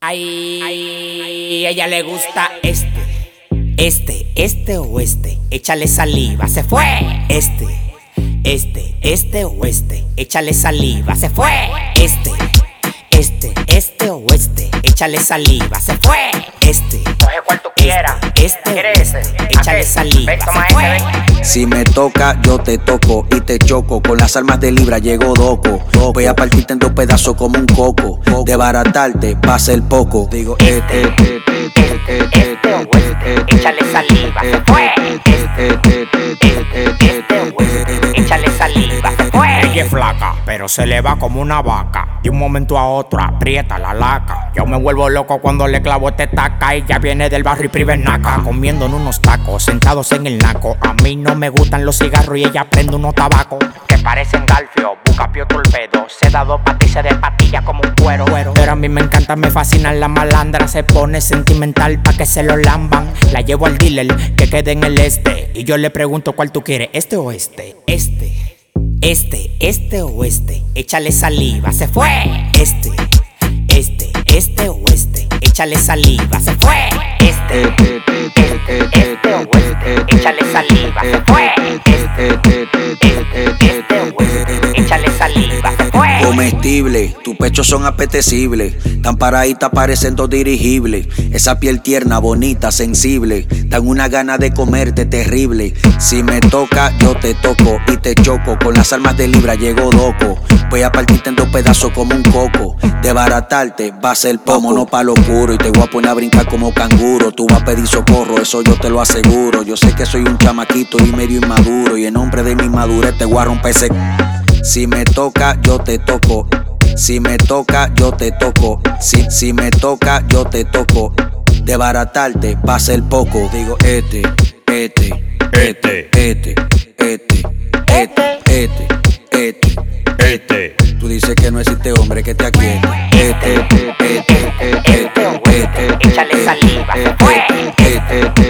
Ay, ella le gusta este o este. Échale saliva, se fue. Este o este. Échale saliva, se fue. Este o este. Échale saliva, se fue. Coge cual tú quieras. ¿Quieres ese? Échale saliva, se fue. Si me toca, yo te toco y te choco. Con las armas de Libra llegó Doco. Voy a partirte en dos pedazos como un coco. Desbaratarte va a ser poco. Digo, este o este. Échale saliva, se fue. Este o este. Échale saliva, se fue. Ella es flaca, pero se le va como una vaca. De un momento a otro aprieta la laca. Yo me vuelvo loco cuando le clavo este taca. Ella viene del barrio y prive naca, comiendo en unos tacos, sentados en el naco. A mí no me gustan los cigarros y ella prende unos tabacos Que parecen galfio, bucapio torpedo. Se da dos patices de patilla como un cuero. Pero a mí me encanta, me fascinan la malandra. Se pone sentimental pa' que se lo lamban. La llevo al dealer que quede en el este. Y yo le pregunto cuál tú quieres, este o este. Este o este. Échale saliva, se fue. Este o este. Échale saliva, se fue. Este o este. Échale saliva, se fue. Este o este. Échale saliva, se fue. comestible, tus pechos son apetecibles. Tan paraditas parecen dos dirigibles. Esa piel tierna, bonita, sensible. Dan una gana de comerte terrible. Si me toca, yo te toco y te choco. Con las armas de Libra llegó Doco. Voy a partirte en dos pedazos como un coco. Desbaratarte va a ser poco. Vámonos pa' lo oscuro y te voy a poner a brincar como canguro. Tú vas a pedir socorro, eso yo te lo aseguro. Yo sé que soy un chamaquito y medio inmaduro. Y en nombre de mi madurez te voy a romper ese. Si me toca, yo te toco. Si me toca, yo te toco. Si me toca, yo te toco. Desbaratarte va a ser poco. Digo este. Tú dices que no existe hombre que te aquiete. Échale saliva, se fue.